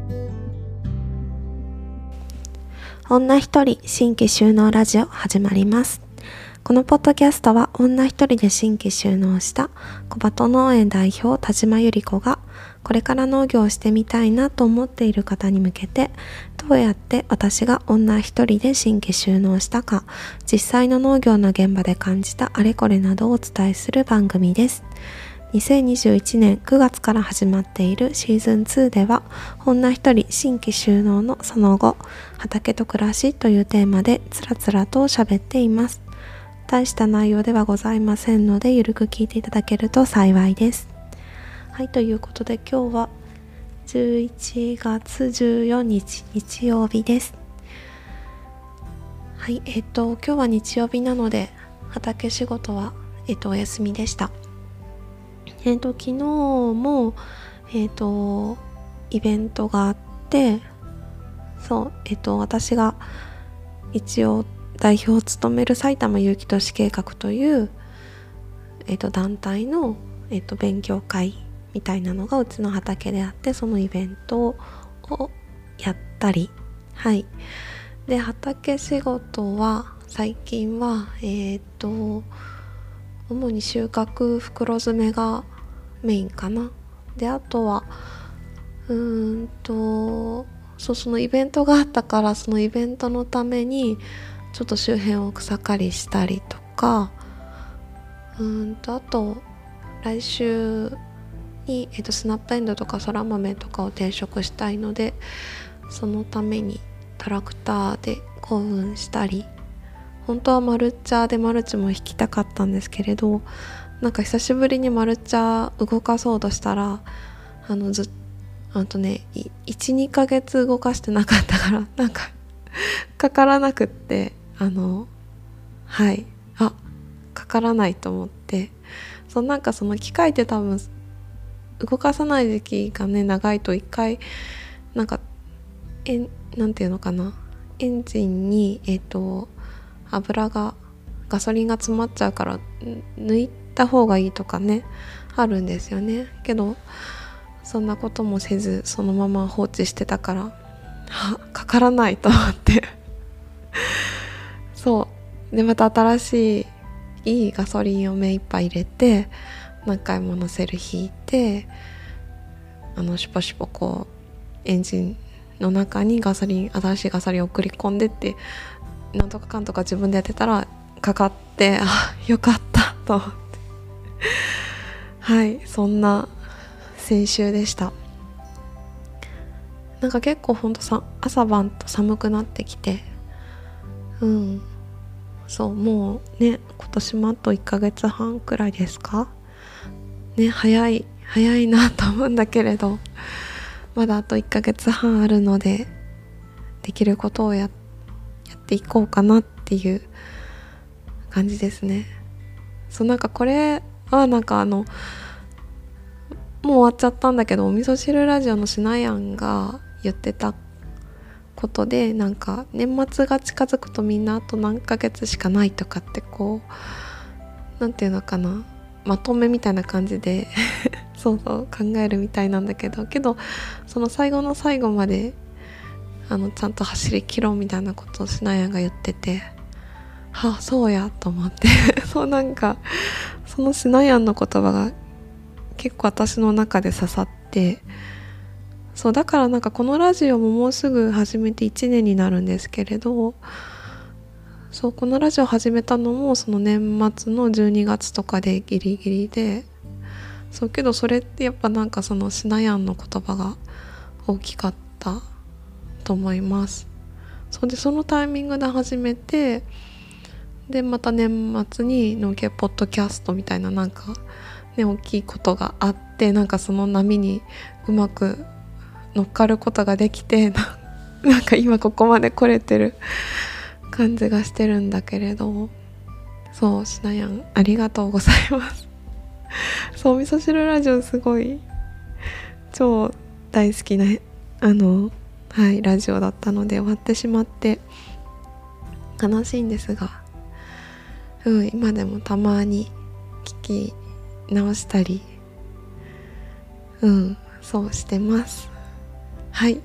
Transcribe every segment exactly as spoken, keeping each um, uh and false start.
女一人新規収納ラジオ始まります。このポッドキャストは女一人で新規収納した小鳩農園代表田島由里子がこれから農業をしてみたいなと思っている方に向けてどうやって私が女一人で新規収納したか、実際の農業の現場で感じたあれこれなどをお伝えする番組です。にせんにじゅういちねんくがつから始まっているシーズンツーでは女一人新規収納のその後、畑と暮らしというテーマでつらつらと喋っています。大した内容ではございませんのでゆるく聞いていただけると幸いです。はい、ということで今日はじゅういちがつじゅうよっか日曜日です。はい、えっと今日は日曜日なので畑仕事はえっとお休みでした。えっと昨日もえっとイベントがあって、そうえっと私が一応代表を務める埼玉有機都市計画という、えっと、団体の、えっと、勉強会みたいなのがうちの畑であって、そのイベントをやったり、はいで畑仕事は最近はえっと主に収穫袋詰めがメインかな。であとはうーんとそうそのイベントがあったから、そのイベントのためにちょっと周辺を草刈りしたりとか、うーんとあと来週に、えー、とスナップエンドウとかそら豆とかを定食したいので、そのためにトラクターで耕運したり、本当はマルチャーでマルチも引きたかったんですけれど、なんか久しぶりにマルチャー動かそうとしたらあのずあとね いち,に ヶ月動かしてなかったからなんかかからなくって、あのはいあかからないと思って、そのなんかその機械って多分動かさない時期がね長いと一回なんかえんなんていうのかなエンジンにえっ、ー、と油がガソリンが詰まっちゃうから抜いた方がいいとかねあるんですよね。けどそんなこともせずそのまま放置してたからはかからないと思ってそうでまた新しいいいガソリンを目いっぱい入れて何回も乗せる引いて、あのシュポシュポこうエンジンの中にガソリン新しいガソリンを送り込んでってなんとかかんとか自分でやってたらかかって、あよかったと思ってはいそんな先週でした。なんか結構ほんとさ朝晩と寒くなってきて、うんそうもうね今年もあといっかげつはんくらいですかね、早い早いなと思うんだけれど、まだあといっかげつはんあるのでできることを や, やっていこうかなっていう感じですね。そうなんかこれはなんかあのもう終わっちゃったんだけど、お味噌汁ラジオのしなやんが言ってたことで、なんか年末が近づくとみんなあと何ヶ月しかないとかってこうなんていうのかなまとめみたいな感じでそうそう考えるみたいなんだけど、けどその最後の最後まであのちゃんと走り切ろうみたいなことをしなやんが言ってて、はあそうやと思ってそうなんかそのしなやんの言葉が結構私の中で刺さって、そうだからなんかこのラジオももうすぐ始めていちねんになるんですけれど、そうこのラジオ始めたのもその年末のじゅうにがつとかでギリギリで、そうけどそれってやっぱなんかそのしなやんの言葉が大きかったと思います。そうでそのタイミングで始めて、でまた年末に農系ポッドキャストみたいななんかね大きいことがあって、なんかその波にうまく乗っかることができてな、なんか今ここまで来れてる感じがしてるんだけれど、そうしなやんありがとうございますそう味噌汁ラジオすごい超大好きなあのはいラジオだったので終わってしまって悲しいんですが、うん今でもたまに聞き直したりうんそうしてます。はい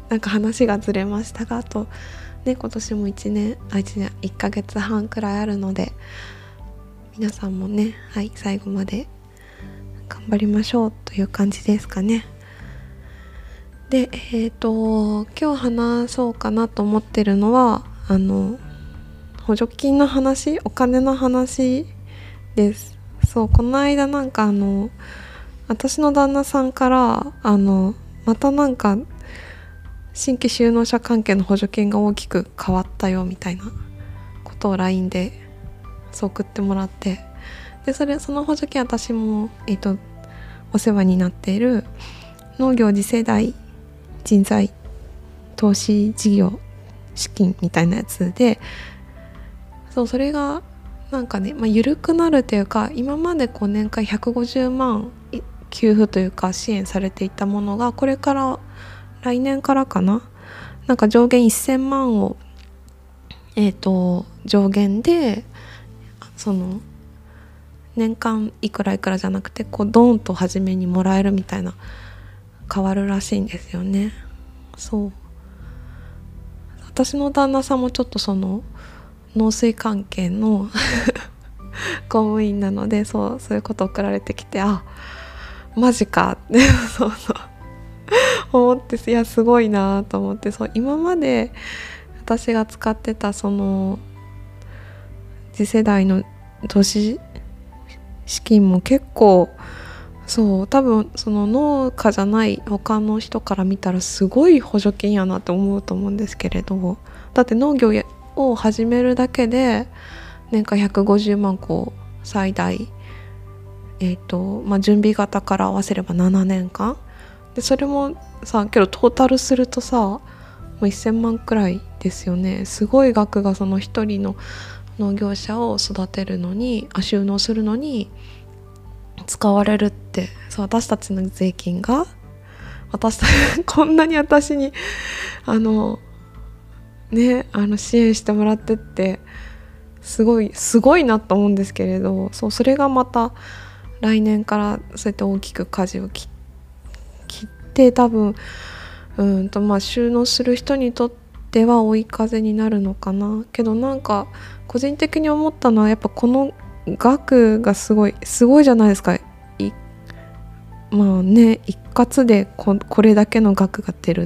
なんか話がずれましたが、あとね今年もいちねんあいちねんいっかげつはんくらいあるので、皆さんもね、はい、最後まで頑張りましょうという感じですかね。で、えっと今日話そうかなと思ってるのは、あの補助金の話、お金の話です。そう、この間なんかあの私の旦那さんからあのまたなんか新規就農者関係の補助金が大きく変わったよみたいなことを ライン でそう送ってもらって、でそれその補助金、私も、えー、とお世話になっている農業次世代人材投資事業資金みたいなやつで、そうそれがなんかね、まあ、緩くなるというか、今までこう年間ひゃくごじゅうまん給付というか支援されていたものが、これから来年からかな、なんか上限せんまんをえっと上限で、その年間いくらいくらじゃなくて、こうドーンと初めにもらえるみたいな、変わるらしいんですよね。そう、私の旦那さんもちょっとその農水関係の公務員なので、そうそういうこと送られてきて、あマジかってそうそう思って、いやすごいなと思って、そう今まで私が使ってたその次世代の投資資金も結構、そう多分その農家じゃない他の人から見たらすごい補助金やなって思うと思うんですけれど、だって農業を始めるだけで年間ひゃくごじゅうまんこ最大、えっとまあ準備型から合わせればななねんかんで、それもさけどトータルするとさもうせんまんくらいですよね。すごい額がその一人の農業者を育てるのに、あ収納するのに使われるって、そう私たちの税金が私たちこんなに私にあのねあの支援してもらってってすごいすごいなと思うんですけれど、そうそれがまた来年からそうやって大きく舵を切って多分うんとまあ収納する人にとっては追い風になるのかな。けどなんか個人的に思ったのはやっぱこの額がすごいすごいじゃないですか。いまあね一括で こ, これだけの額が出るって、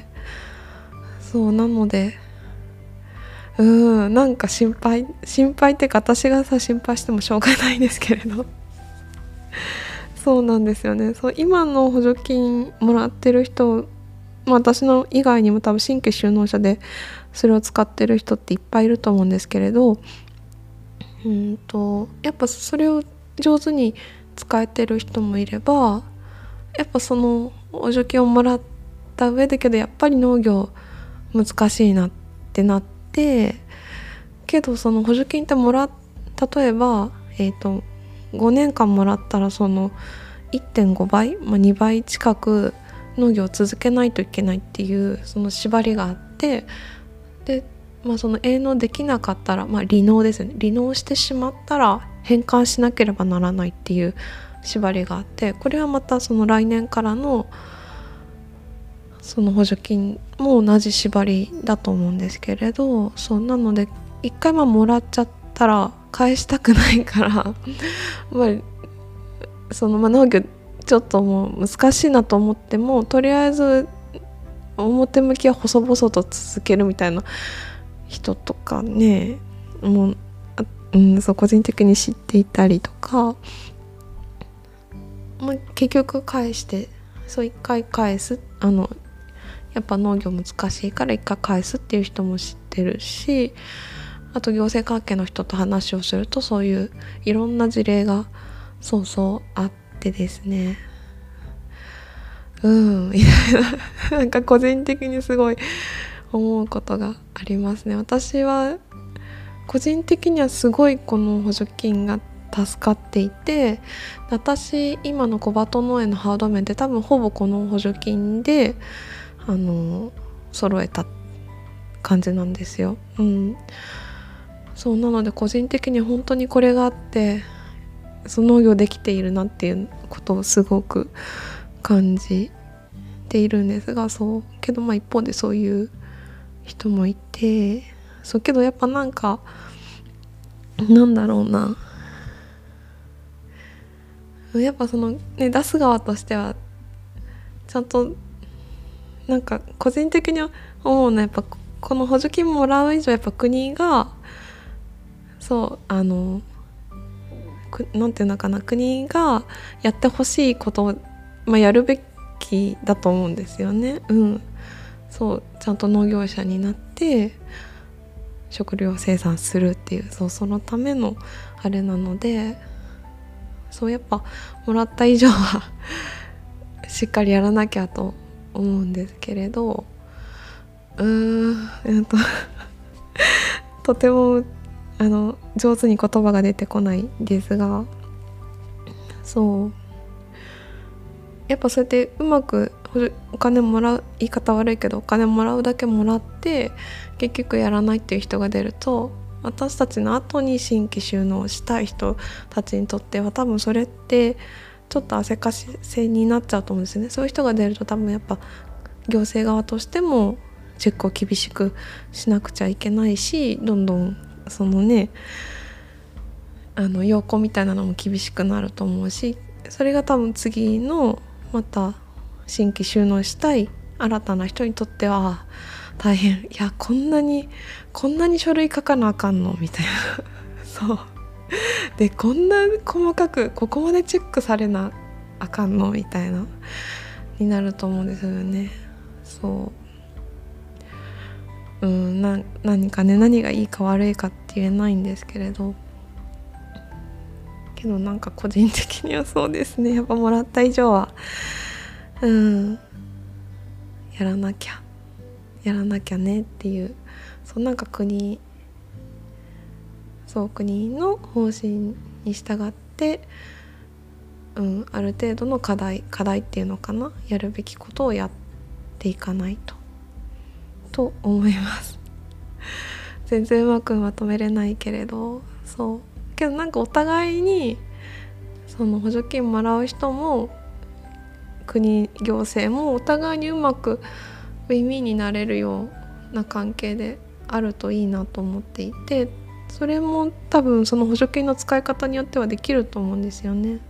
そうなのでうーんなんか心配心配ってか、私がさ心配してもしょうがないですけれどそうなんですよね。そう今の補助金もらってる人、まあ、私の以外にも多分新規就農者でそれを使ってる人っていっぱいいると思うんですけれど、うんとやっぱそれを上手に使えてる人もいれば、やっぱその補助金をもらった上でけどやっぱり農業難しいなってなって、けどその補助金ってもら例えば、えーと、ごねんかんもらったらその いってんごばい、まあ、にばい近く農業を続けないといけないっていうその縛りがあって、で、まあ、その営農できなかったら、まあ、離農ですね離農してしまったら返還しなければならないっていう縛りがあって、これはまたその来年からのその補助金も同じ縛りだと思うんですけれど、そうなので一回まあもらっちゃったら返したくないからまあそのまあ農業ちょっともう難しいなと思っても、とりあえず表向きは細々と続けるみたいな人とかね、もう、うん、そう個人的に知っていたりとか、まあ、結局返してそう一回返す、あのやっぱ農業難しいから一回返すっていう人も知ってるし、あと行政関係の人と話をするとそういういろんな事例がそうそうあってですね、うんみたいななんか個人的にすごい思うことがありますね。私は個人的にはすごいこの補助金が助かっていて、私今の小鳩農園のハード面って多分ほぼこの補助金であの揃えた感じなんですよ。うん、そうなので個人的に本当にこれがあってその農業できているなっていうことをすごく感じているんですが、そうけどまあ一方でそういう人もいて、そうけどやっぱなんかなんだろうな、やっぱそのね出す側としてはちゃんとなんか個人的に思うのは、やっぱこの補助金もらう以上やっぱ国がそうあのなんていうのかな、国がやってほしいことを、まあ、やるべきだと思うんですよね。うん、そうちゃんと農業者になって食料生産するっていう、そうそのためのあれなので、そうやっぱもらった以上はしっかりやらなきゃと思うんですけれど、うーんえっととてもあの上手に言葉が出てこないですが、そうやっぱそうやってうまくお金もらう、言い方悪いけどお金もらうだけもらって結局やらないっていう人が出ると、私たちの後に新規就農したい人たちにとっては多分それってちょっと汗かせになっちゃうと思うんですよね。そういう人が出ると多分やっぱ行政側としてもチェックを厳しくしなくちゃいけないし、どんどんそのねあの要項みたいなのも厳しくなると思うし、それが多分次のまた新規就農したい新たな人にとっては大変、いやこんなにこんなに書類書かなあかんのみたいなそうでこんな細かくここまでチェックされなあかんのみたいなになると思うんですよね。そううんな何かね何がいいか悪いかって言えないんですけれど、けどなんか個人的にはそうですね、やっぱもらった以上はうんやらなきゃやらなきゃねっていう、そうなんか国そう国の方針に従って、うん、ある程度の課題課題っていうのかな、やるべきことをやっていかないとと思います全然うまくまとめれないけれど、そうけどなんかお互いにその補助金もらう人も国行政もお互いにうまくウィンウィンになれるような関係であるといいなと思っていて、それも多分その補助金の使い方によってはできると思うんですよね。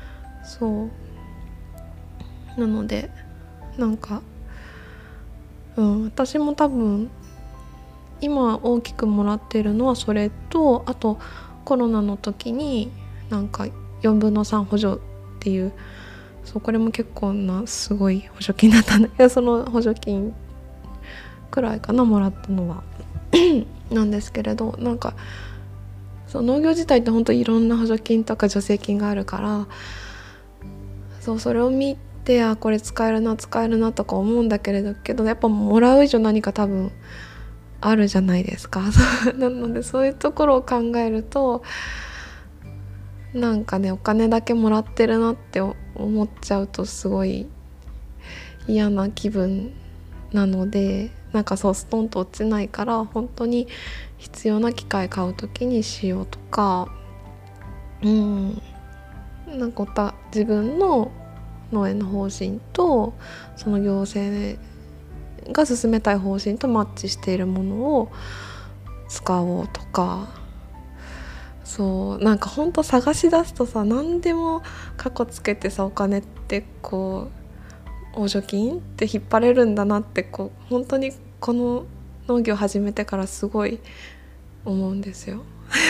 そうなのでなんか、うん、私も多分今大きくもらってるのはそれと、あとコロナの時になんかよんぶんのさん補助っていう、そうこれも結構なすごい補助金だったんだけど、その補助金くらいかなもらったのはなんですけれど、なんかそう農業自体って本当にいろんな補助金とか助成金があるから、そうそれを見てあこれ使えるな使えるなとか思うんだけれどけどやっぱもらう以上何か多分あるじゃないですかなのでそういうところを考えるとなんかねお金だけもらってるなって思っちゃうとすごい嫌な気分なので、なんかそうストンと落ちないから本当に必要な機械買う時にしようとか、うんなんかた自分の農園の方針とその行政が進めたい方針とマッチしているものを使おうとか、そうなんかほんと探し出すとさ何でもカッコつけてさお金ってこう補助金って引っ張れるんだなってこう本当にこの農業始めてからすごい思うんですよ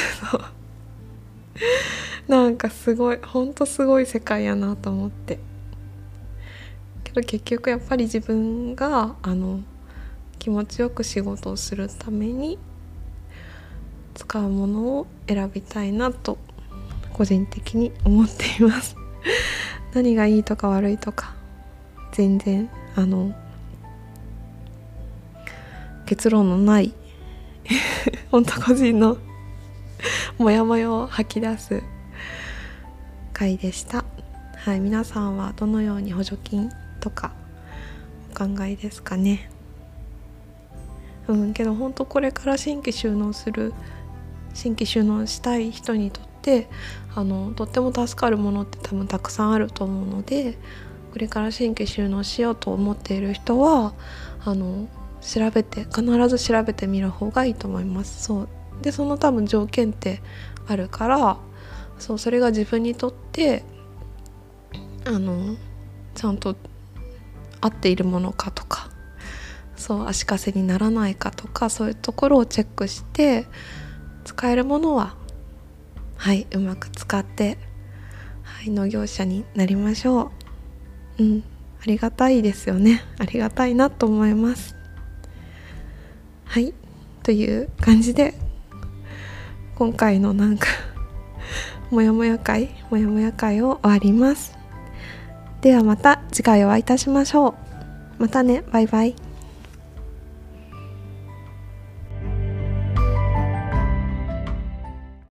なんかすごいほんとすごい世界やなと思って、けど結局やっぱり自分があの気持ちよく仕事をするために使うものを選びたいなと個人的に思っています何がいいとか悪いとか全然あの結論のない本当個人のモヤモヤを吐き出す回でした。はい、皆さんはどのように補助金とかお考えですかね。うんけど本当これから新規就農する新規就農したい人にとってあのとっても助かるものって多分たくさんあると思うので、 これから新規就農しようと思っている人はあの調べて必ず調べてみる方がいいと思います。そうでその多分条件ってあるから、そうそれが自分にとってあのちゃんと合っているものかとか、そう足かせにならないかとか、そういうところをチェックして使えるものははいうまく使って、はい、農業者になりましょう。うんありがたいですよね。ありがたいなと思います。はいという感じで今回のなんかもやもや会もやもや会を終わります。ではまた次回お会いいたしましょう。またね、バイバイ。